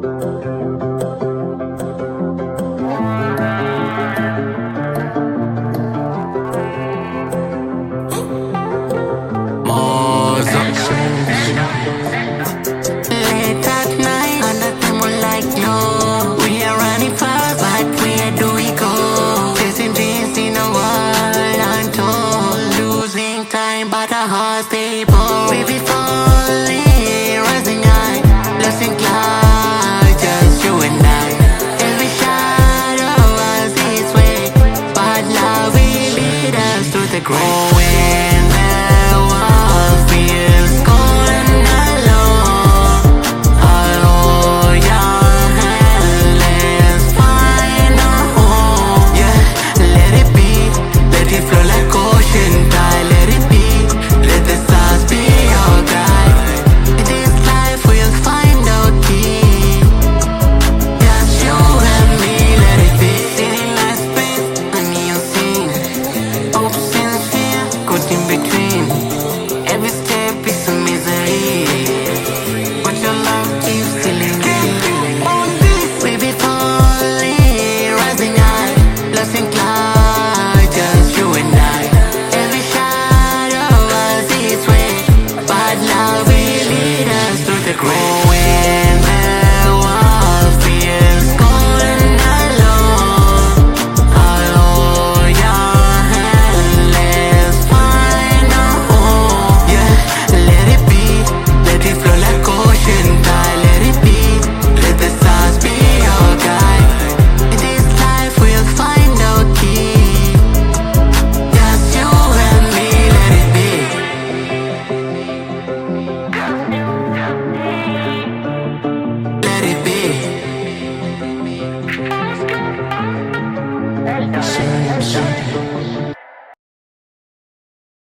Late at night, under the moonlight glow. We are running fast, but where do we go? Chasing dreams in a world untold. Losing time, but our hearts stay bold. We be falling, rising high, losing clouds, just you and I. Every shadow was its way, but love will lead us to the grave. When the world feels cold and alone, hold your hand, let's find a home. Yeah, let it be, let it flow like ocean tide. Let it be, let the stars be your guide. In this life we'll find our key. Just you and me, let it be. City lights paint a neon scene, hopes and fear caught in between. Every step is a misery, but your love keeps killing me. We be falling, rising high, losing clouds, just you and I. Every shadow was its way, but love will lead us to the grave. When the world feels cold and alone, hold your hand, let's find a home. Yeah, let it be, let it flow like ocean tide. Let it be, let the stars be your guide. In this life we'll find our key. Just you and me, let it be. Let it be. Same.